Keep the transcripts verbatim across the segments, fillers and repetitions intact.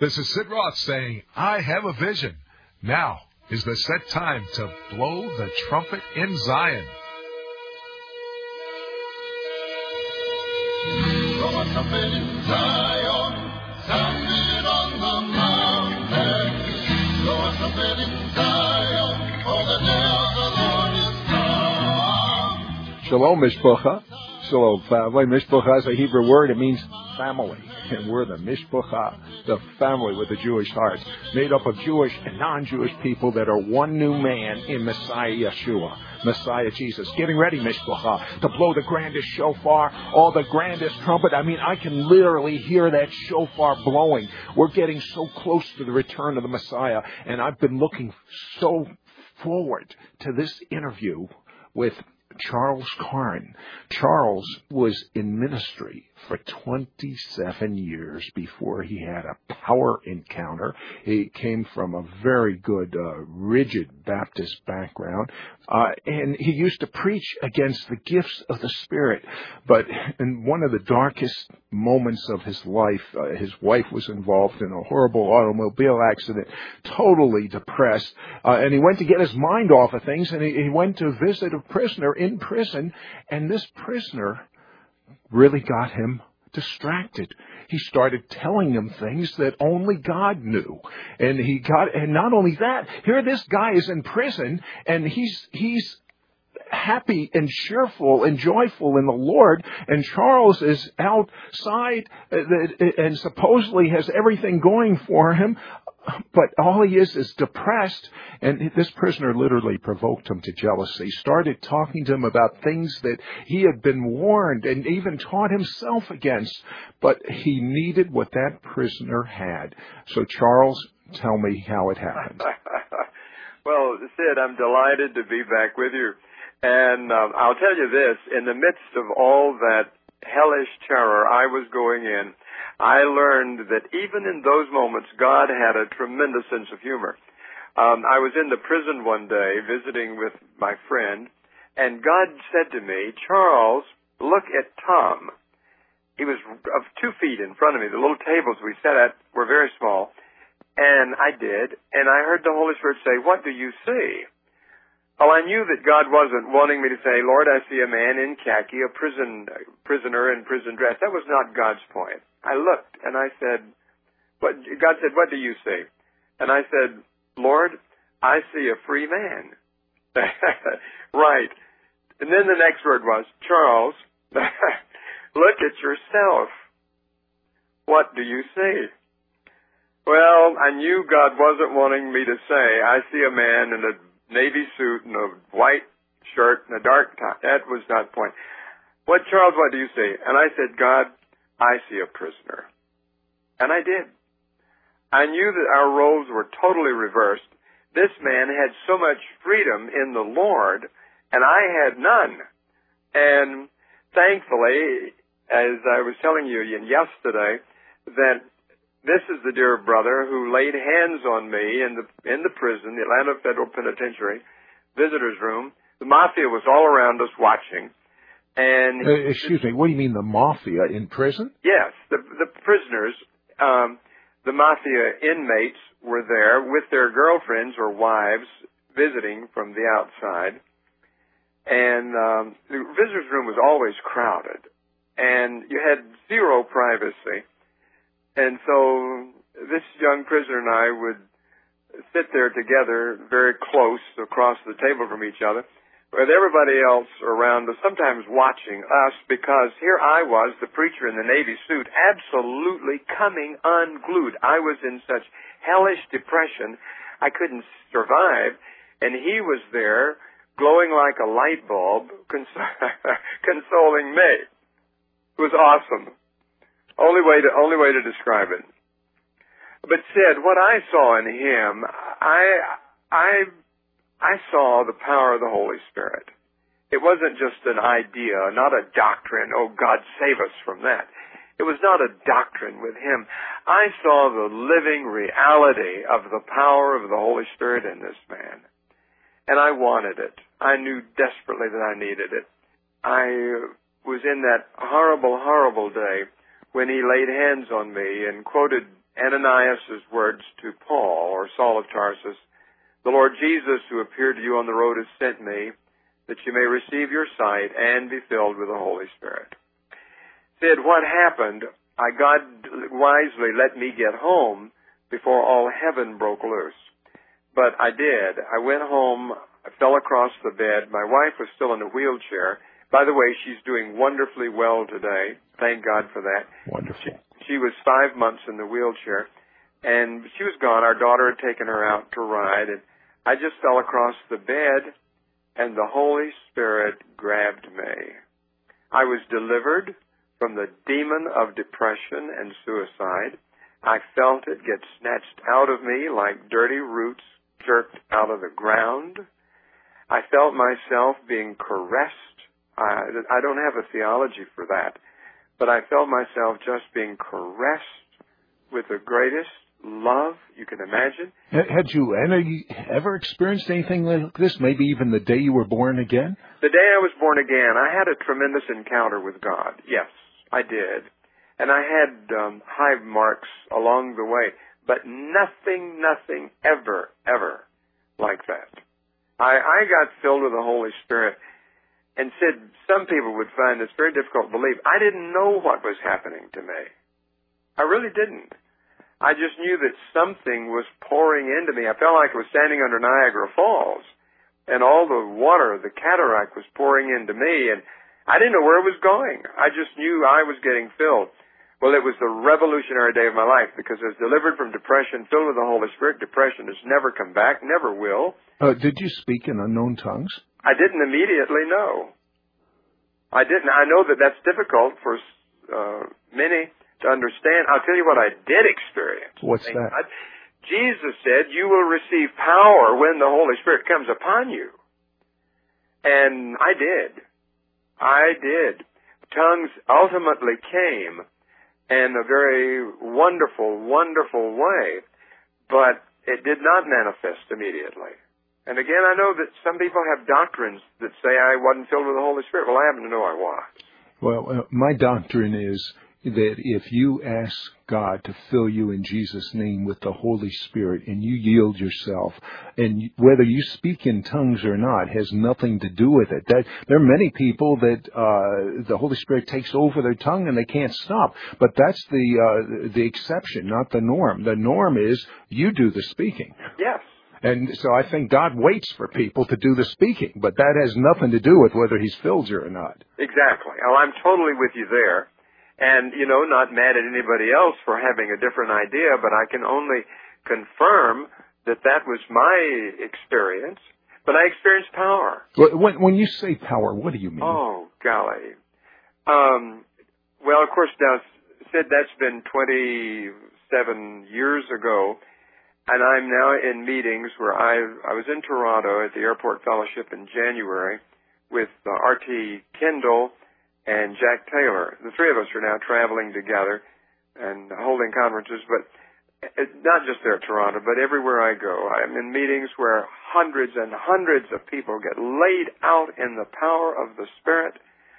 This is Sid Roth saying, I have a vision. Now is the set time to blow the trumpet in Zion. Blow a trumpet in Zion, sound it on the mountain. Blow a trumpet in Zion, for the day of the Lord is come. Shalom, Mishpacha. Shalom, family. Mishpacha is a Hebrew word. It means family. And we're the Mishpacha, the family with the Jewish heart, made up of Jewish and non-Jewish people that are one new man in Messiah Yeshua, Messiah Jesus. Getting ready, Mishpacha, to blow the grandest shofar, all the grandest trumpet. I mean, I can literally hear that shofar blowing. We're getting so close to the return of the Messiah, and I've been looking so forward to this interview with Charles Karn. Charles was in ministry for twenty-seven years before he had a power encounter. He came from a very good, uh, rigid Baptist background, uh, and he used to preach against the gifts of the Spirit. But in one of the darkest moments of his life, uh, his wife was involved in a horrible automobile accident, totally depressed, uh, and he went to get his mind off of things, and he, he went to visit a prisoner in prison, and this prisoner really got him distracted. He started telling him things that only God knew. And he got, and not only that, here this guy is in prison, and he's, he's happy and cheerful and joyful in the Lord, and Charles is outside and supposedly has everything going for him, but all he is is depressed. And this prisoner literally provoked him to jealousy, started talking to him about things that he had been warned and even taught himself against, but he needed what that prisoner had. So Charles, tell me how it happened. Well, Sid, I'm delighted to be back with you. And um, I'll tell you this, in the midst of all that hellish terror I was going in, I learned that even in those moments, God had a tremendous sense of humor. Um, I was in the prison one day visiting with my friend, and God said to me, Charles, look at Tom. He was of two feet in front of me. The little tables we sat at were very small. And I did, and I heard the Holy Spirit say, what do you see? Well, I knew that God wasn't wanting me to say, Lord, I see a man in khaki, a prison prisoner in prison dress. That was not God's point. I looked, and I said, what, God said, what do you see? And I said, Lord, I see a free man. Right. And then the next word was, Charles, look at yourself. What do you see? Well, I knew God wasn't wanting me to say, I see a man in a navy suit and a white shirt and a dark tie. That was not the point. What, Charles, what do you see? And I said, God, I see a prisoner. And I did. I knew that our roles were totally reversed. This man had so much freedom in the Lord, and I had none. And thankfully, as I was telling you yesterday, that this is the dear brother who laid hands on me in the in the prison, the Atlanta Federal Penitentiary, visitor's room. The mafia was all around us watching. And uh, excuse me, what do you mean the mafia in prison? Yes, the the prisoners, um, the mafia inmates were there with their girlfriends or wives visiting from the outside. And um, the visitor's room was always crowded, and you had zero privacy. And so this young prisoner and I would sit there together very close across the table from each other with everybody else around us, sometimes watching us, because here I was, the preacher in the Navy suit, absolutely coming unglued. I was in such hellish depression I couldn't survive, and he was there glowing like a light bulb, cons- consoling me. It was awesome. Only way to only way to describe it. But Sid, what I saw in him, I I I saw the power of the Holy Spirit. It wasn't just an idea, not a doctrine. Oh, God save us from that. It was not a doctrine with him. I saw the living reality of the power of the Holy Spirit in this man, and I wanted it. I knew desperately that I needed it. I was in that horrible, horrible day when he laid hands on me and quoted Ananias' words to Paul, or Saul of Tarsus, "The Lord Jesus, who appeared to you on the road, has sent me, that you may receive your sight and be filled with the Holy Spirit." Sid, what happened, I God wisely let me get home before all heaven broke loose. But I did. I went home, I fell across the bed. My wife was still in a wheelchair. By the way, she's doing wonderfully well today. Thank God for that. Wonderful. She, she was five months in the wheelchair, and she was gone. Our daughter had taken her out to ride, and I just fell across the bed, and the Holy Spirit grabbed me. I was delivered from the demon of depression and suicide. I felt it get snatched out of me like dirty roots jerked out of the ground. I felt myself being caressed. I, I don't have a theology for that, but I felt myself just being caressed with the greatest love you can imagine. Had you any, ever experienced anything like this, maybe even the day you were born again? The day I was born again, I had a tremendous encounter with God. Yes, I did. And I had um, hive marks along the way, but nothing, nothing ever, ever like that. I, I got filled with the Holy Spirit and said some people would find this very difficult to believe. I didn't know what was happening to me. I really didn't. I just knew that something was pouring into me. I felt like I was standing under Niagara Falls, and all the water, the cataract, was pouring into me, and I didn't know where it was going. I just knew I was getting filled. Well, it was the revolutionary day of my life, because I was delivered from depression, filled with the Holy Spirit. Depression has never come back, never will. Uh, did you speak in unknown tongues? I didn't immediately know. I didn't. I know that that's difficult for uh, many to understand. I'll tell you what I did experience. What's Thank that? God. Jesus said, "You will receive power when the Holy Spirit comes upon you." And I did. I did. Tongues ultimately came in a very wonderful, wonderful way, but it did not manifest immediately. And again, I know that some people have doctrines that say I wasn't filled with the Holy Spirit. Well, I happen to know I was. Well, uh, my doctrine is that if you ask God to fill you in Jesus' name with the Holy Spirit and you yield yourself, and whether you speak in tongues or not has nothing to do with it. That, there are many people that uh, the Holy Spirit takes over their tongue and they can't stop. But that's the uh, the exception, not the norm. The norm is you do the speaking. Yes. And so I think God waits for people to do the speaking, but that has nothing to do with whether He's filled you or not. Exactly. Oh, I'm totally with you there. And, you know, not mad at anybody else for having a different idea, but I can only confirm that that was my experience. But I experienced power. When, when you say power, what do you mean? Oh, golly. Um, well, of course, now, Sid, that's been twenty-seven years ago. And I'm now in meetings where I I was in Toronto at the Airport Fellowship in January with uh, R T Kendall and Jack Taylor. The three of us are now traveling together and holding conferences, but it, not just there at Toronto, but everywhere I go. I'm in meetings where hundreds and hundreds of people get laid out in the power of the Spirit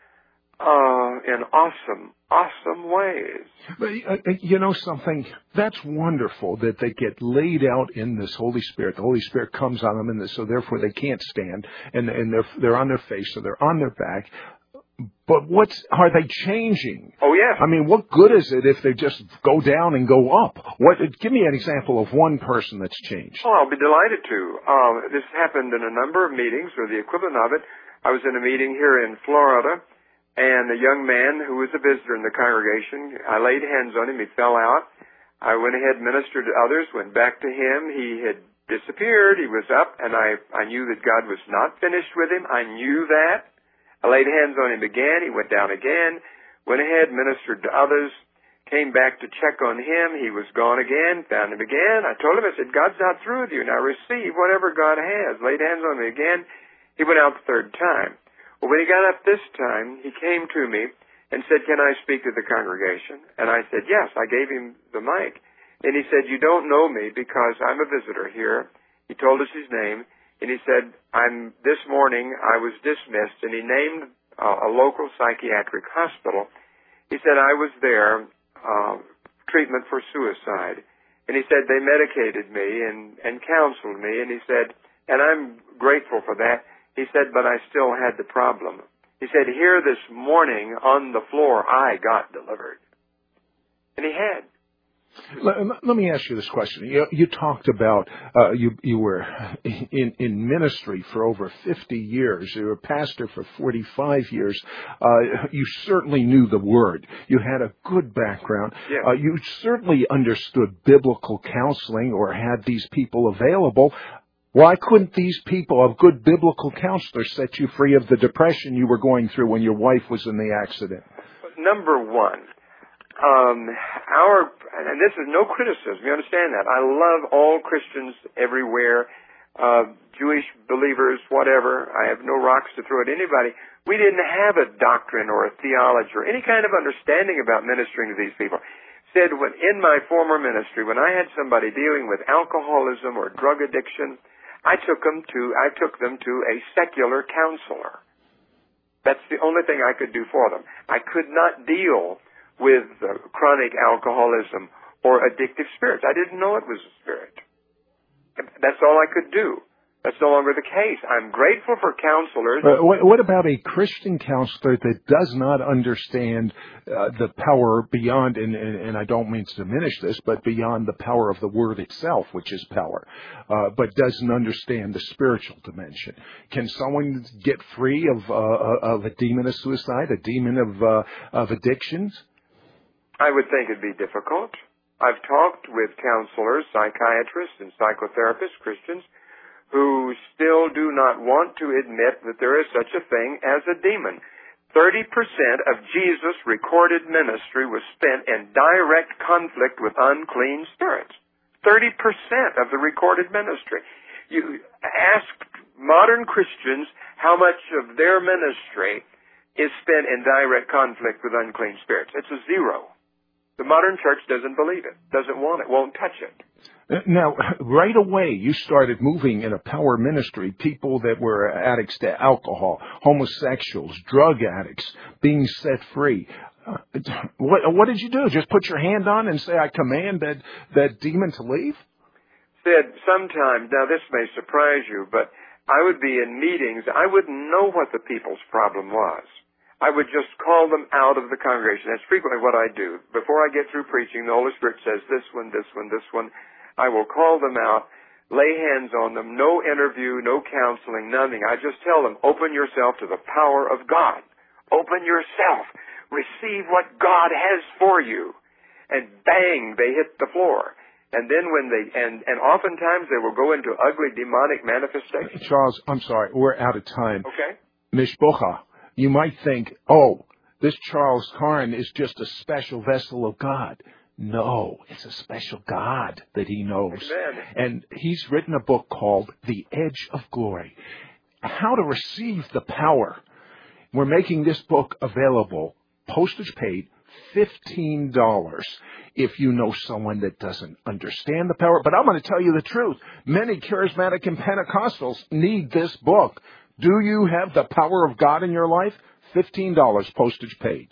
uh, in awesome, awesome ways. But, uh, you know something? That's wonderful that they get laid out in this Holy Spirit. The Holy Spirit comes on them, and so therefore they can't stand, and, and they're they're on their face, so they're on their back. But what's are they changing? Oh, yeah. I mean, what good is it if they just go down and go up? What? Give me an example of one person that's changed. Oh, I'll be delighted to. Uh, this happened in a number of meetings, or the equivalent of it. I was in a meeting here in Florida, and a young man who was a visitor in the congregation, I laid hands on him. He fell out. I went ahead and ministered to others, went back to him. He had disappeared. He was up, and I, I knew that God was not finished with him. I knew that. I laid hands on him again. He went down again, went ahead, ministered to others, came back to check on him. He was gone again, found him again. I told him, I said, God's not through with you. Now receive whatever God has. Laid hands on him again. He went out the third time. Well, when he got up this time, he came to me and said, can I speak to the congregation? And I said, yes. I gave him the mic. And he said, you don't know me because I'm a visitor here. He told us his name. And he said, I'm, this morning I was dismissed, and he named uh, a local psychiatric hospital. He said, I was there uh, treatment for suicide. And he said they medicated me and, and counseled me. And he said, and I'm grateful for that. He said, but I still had the problem. He said, here this morning on the floor, I got delivered. And he had. Let, let me ask you this question. You, you talked about uh, you you were in, in ministry for over fifty years. You were a pastor for forty-five years. Uh, you certainly knew the Word. You had a good background. Yeah. Uh, you certainly understood biblical counseling or had these people available. Why couldn't these people, a good biblical counselor, set you free of the depression you were going through when your wife was in the accident? Number one. Um, our, and this is no criticism, you understand that. I love all Christians everywhere, uh, Jewish believers, whatever. I have no rocks to throw at anybody. We didn't have a doctrine or a theology or any kind of understanding about ministering to these people. Said when in my former ministry, when I had somebody dealing with alcoholism or drug addiction, I took them to, I took them to a secular counselor. That's the only thing I could do for them. I could not deal with uh, chronic alcoholism or addictive spirits. I didn't know it was a spirit. That's all I could do. That's no longer the case. I'm grateful for counselors. Uh, what, what about a Christian counselor that does not understand uh, the power beyond, and, and, and I don't mean to diminish this, but beyond the power of the Word itself, which is power, uh, but doesn't understand the spiritual dimension? Can someone get free of, uh, of a demon of suicide, a demon of, uh, of addictions? I would think it'd be difficult. I've talked with counselors, psychiatrists, and psychotherapists, Christians, who still do not want to admit that there is such a thing as a demon. Thirty percent of Jesus' recorded ministry was spent in direct conflict with unclean spirits. Thirty percent of the recorded ministry. You ask modern Christians how much of their ministry is spent in direct conflict with unclean spirits. It's a zero. The modern church doesn't believe it, doesn't want it, won't touch it. Now, right away, you started moving in a power ministry, people that were addicts to alcohol, homosexuals, drug addicts, being set free. Uh, what, what did you do? Just put your hand on and say, I command that, that demon to leave? Said sometimes, now this may surprise you, but I would be in meetings, I wouldn't know what the people's problem was. I would just call them out of the congregation. That's frequently what I do. Before I get through preaching, the Holy Spirit says this one, this one, this one. I will call them out, lay hands on them, no interview, no counseling, nothing. I just tell them, open yourself to the power of God. Open yourself. Receive what God has for you. And bang, they hit the floor. And then when they, and, and oftentimes they will go into ugly demonic manifestations. Charles, I'm sorry, we're out of time. Okay. Mishpocha. You might think, oh, this Charles Karn is just a special vessel of God. No, it's a special God that he knows. Amen. And he's written a book called The Edge of Glory. How to receive the power. We're making this book available, postage paid, fifteen dollars if you know someone that doesn't understand the power. But I'm going to tell you the truth. Many charismatic and Pentecostals need this book. Do you have the power of God in your life? fifteen dollars postage paid.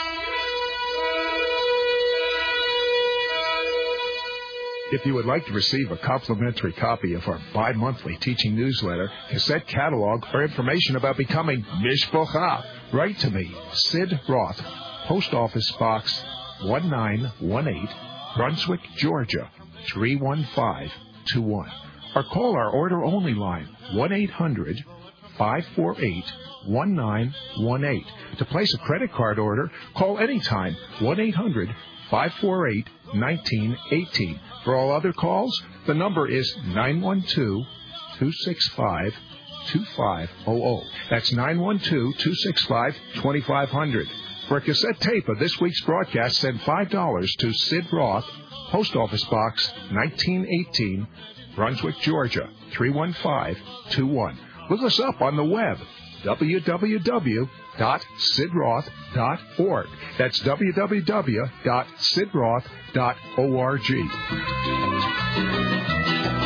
If you would like to receive a complimentary copy of our bi-monthly teaching newsletter, cassette catalog, or information about becoming Mishpocha, write to me, Sid Roth, Post Office Box one nine one eight, Brunswick, Georgia, three one five two one. Or call our order-only line, one eight hundred five four eight one nine one eight. To place a credit card order, call anytime, one eight hundred five four eight one nine one eight. For all other calls, the number is nine one two two six five two five zero zero. That's nine one two two six five two five zero zero. For a cassette tape of this week's broadcast, send five dollars to Sid Roth, Post Office Box nineteen eighteen, Brunswick, Georgia, three one five two one. Look us up on the web, w w w dot sid roth dot org. That's w w w dot sid roth dot org.